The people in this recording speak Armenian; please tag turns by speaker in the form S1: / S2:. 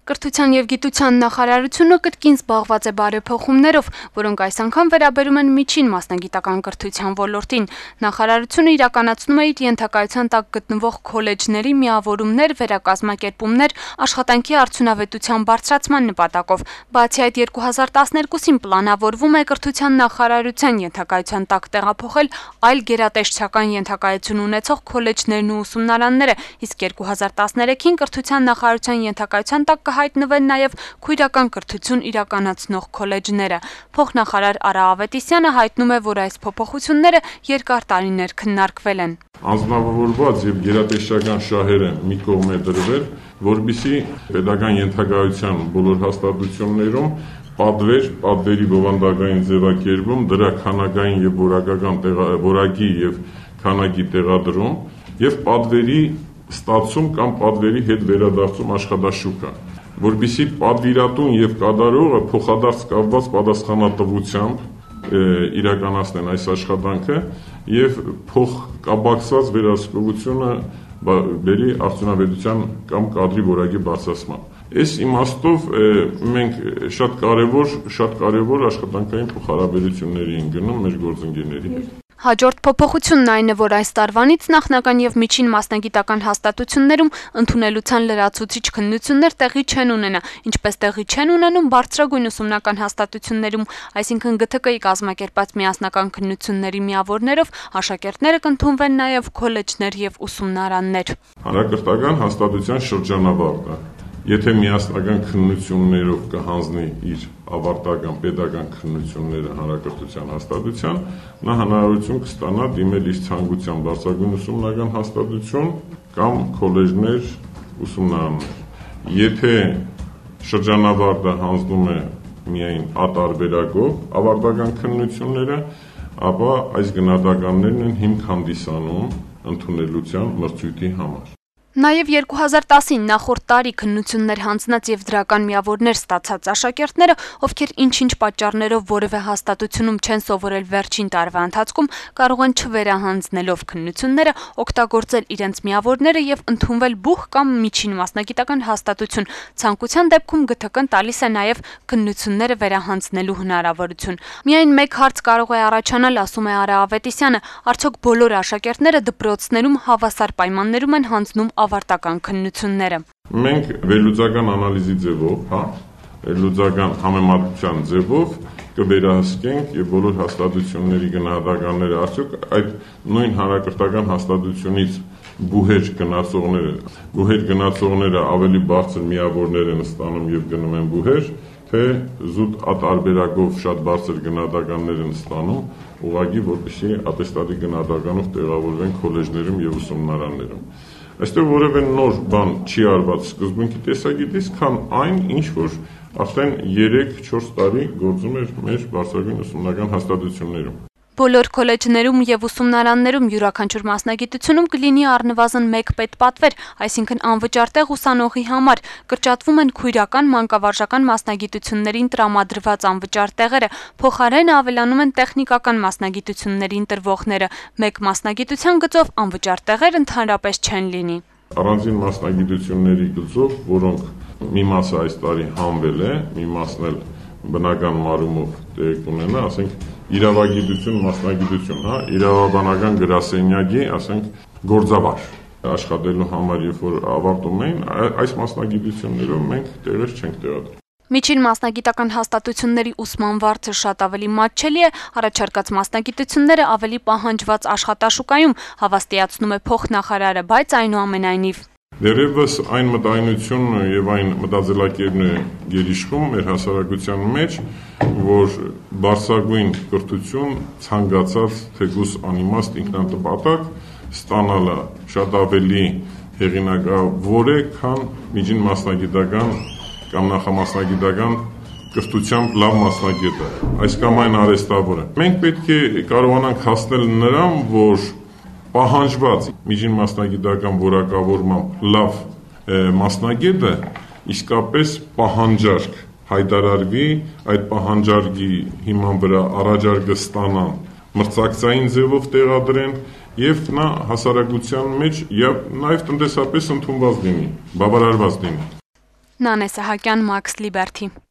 S1: Կրթության և գիտության նախարարությունը կրկին զբաղված է բարեփոխումներով, որոնք այս անգամ վերաբերում են միջին մասնագիտական կրթության ոլորտին։ Նախարարությունը իրականացնում է իր ենթակայության տակ գտնվող քոլեջների միավորումներ, վերակազմակերպումներ աշխատանքի արդյունավետության բարձրացման նպատակով։ Բացի այդ, 2012-ին պլանավորվում է կրթության նախարարության ենթակայության տակ տեղափոխել այլ գերատեսչական ենթակայություն ունեցող քոլեջներն ու ուսումնարանները, իսկ 2013-ին կրթության նախարարության ենթակայության տակ հայտնվեն նաև քույրական կրթություն իրականացնող քոլեջները։ Փոխնախարար Արա Ավետիսյանը հայտնում է, որ այս փոփոխությունները երկար տարիներ քննարկվել են։
S2: Անձնավորված եւ գերատեսչական շահերը մի կողմ է դրվել, որբիսի pedagogan ենթակայության բոլոր հաստատություններում պատվերի բովանդակային ձևակերպում, դրա քանակային եւ որակի եւ քանակի տեղադրում եւ պատվերի ստացում կամ պատվերի հետ վերադարձում աշխատաշուկա, որբիսի պատվիրատուն եւ կատարողը փոխադարձ կապված պատասխանատվությամբ իրականացնեն այս աշխատանքը եւ փոխկապակցված վերահսկողությունը բերի արդյունավետության կամ կադրի որակի բարձրացման։ Այս իմաստով մենք շատ կարևոր աշխատանքային փոխհարաբերությունների ենք գնում մեր գործընկերների հետ։
S1: Հաջորդ փոփոխությունն այն է, որ այս տարվանից նախնական եւ միջին մասնագիտական հաստատություններում ընդունելության լրացուցիչ քննություններ տեղի չեն ունենա, ինչպես տեղի չեն ունենում բարձրագույն ուսումնական հաստատություններում, այսինքն ԳԹԿ-ի կազմակերպած միասնական քննությունների միավորներով աշակերտները կընդունվեն նաեւ քոլեջներ եւ ուսումնարաններ։
S2: Հանրակրթական հաստատության շրջանավարտը եթե միասնական քննություններով կհանձնի իր ավարտական pedagogan քննությունները հանրակրթության հաստատության, նա հնարավորություն կստանա դիմել իր ցանկության բարձրագույն ուսումնական հաստատություն կամ քոլեջներ, ուսումնարաններ։ Եթե շրջանավարտը հանձնում է միայն ատարբերակով ավարտական քննությունները, ապա այս գնահատականներն են հիմք հանդիսանում ընդունելության մրցույթի համար։
S1: Նաև 2010-ին նախորդ տարի քննություններ հանձնած եւ դրական միավորներ ստացած աշակերտները, ովքեր ինչ-ինչ պատճառներով որևէ հաստատությունում չեն սովորել վերջին տարվա ընթացքում, կարող են չվերահանձնելով քննությունները օգտագործել իրենց միավորները եւ ընդունվել բուհ կամ միջին մասնագիտական հաստատություն։ Ցանկության դեպքում ԳԹԿ-ն տալիս է նաև քննությունները վերահանձնելու հնարավորություն։ Միայն մեկ հարց կարող է առաջանալ, ասում է Արա Ավետիսյանը, արդյոք բոլոր աշակերտները դպրոցներում հավասար պայմաններում են հանձնում ավարտական քննությունները։
S2: Մենք վերլուծական անալիզի ձևով, վերլուծական համեմատության ձևով կվերահսկենք եւ բոլոր հաստատությունների գնահատականները արդյոք այդ նույն հանրակրթական հաստատությունից բուհեր գնացողները ավելի բարձր միավորներ են ստանում եւ գնում են բուհեր, թե զուտ ատարբերակով շատ բարձր գնահատականներ են ստանում, ուղղակի որպեսզի ատեստատի գնահատականով տեղավորվեն քոլեջներում եւ ուսումնարաններում։ Այստեղ որևէ նոր բան չի արված սկզբունքի տեսակետից, քան այն, ինչ որ արդեն 3-4 տարի գործում էր մեր բարձրագույն ուսումնական հաստատություններում։
S1: Բոլոր քոլեջներում եւ ուսումնարաններում յուրաքանչյուր մասնագիտությունում կլինի առնվազն 1 պետպատվեր, այսինքն անվճար տեղ ուսանողի համար, կրճատվում են քույրական մանկավարժական մասնագիտություններին տրամադրված անվճար տեղերը, փոխարեն ավելանում են տեխնիկական մասնագիտություններին տրվողները, մեկ մասնագիտության գծով անվճար տեղեր ընդհանրապես չեն լինի։
S2: Առանձին մասնագիտությունների գծով, որոնք մի մասը այս տարի հանվել է, մի մասն էլ բնական մարումով տեղ ունենա, ասենք իրավագիտություն, մասնագիտություն, իրավաբանական գրասենյակի, ասենք գործավար աշխատելու համար, երբ որ ավարտում էին, այս մասնագիտություններով մենք տեղեր չենք տեղադրում։
S1: Միջին մասնագիտական հաստատությունների ուսման վարձը շատ ավելի մատչելի է, առաջարկած մասնագիտությունները ավելի պահանջված աշխատաշուկայում, հավաստիացնում է փոխնախարարը, բայց այնուամենայնիվ
S2: Դեռևս այն մտայնությունն եւ այն մտածելակերպն է գերիշխում մեր հասարակության մեջ, որ բարձրագույն կրթություն ցանկացած թեկուզ անիմաստ ինքնատպատակ ստանալը շատ ավելի հեղինակավոր է, քան միջին մասնագիտական կամ նախամասնագիտական կրթությամբ լավ մասնագետը, այս կամ այն արհեստավորը։ Մենք պետք է կարողանանք հասնել նրան, որ պահանջված միջին մասնագիտական որակավորմամբ լավ մասնագետը իսկապես պահանջարկ հայտարարվի, այդ պահանջարկի հիման վրա առաջարկը ստանան, մրցակցային ձևով տեղադրեն եւ նա հասարակության մեջ եւ նաեւ տնտեսապես ընդունված լինի, բավարարված լինի։
S1: Նանե Սահակյան, Max Liberty։